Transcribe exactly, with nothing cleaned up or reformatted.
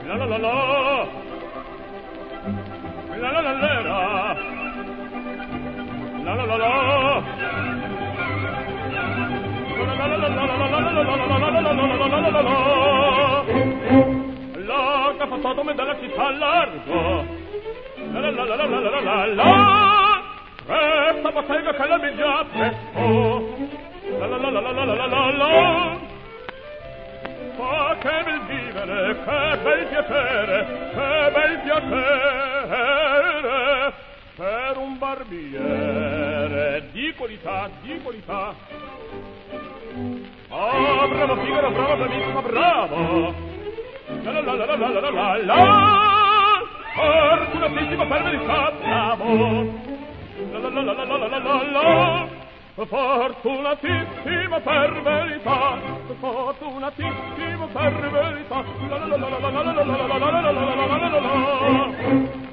La la la la. La la la la. La la la la. La che ha passato me dalla città a largo. La la la la la la la la la. Questa bottega che la mi già presto. La la la la la la la la la. Ma che bel vivere, che bel piacere, che bel piacere per un barbiere di qualità, di qualità. Ah, bravo Figaro, bravo, bravissima, bravo. La la la la la la la la la. Fortunatissima per verità, bravo. La la la la la la la la la. Fortunatissima per verità, fortunatissima per verità. La la la la la la la la la la la la la la la la.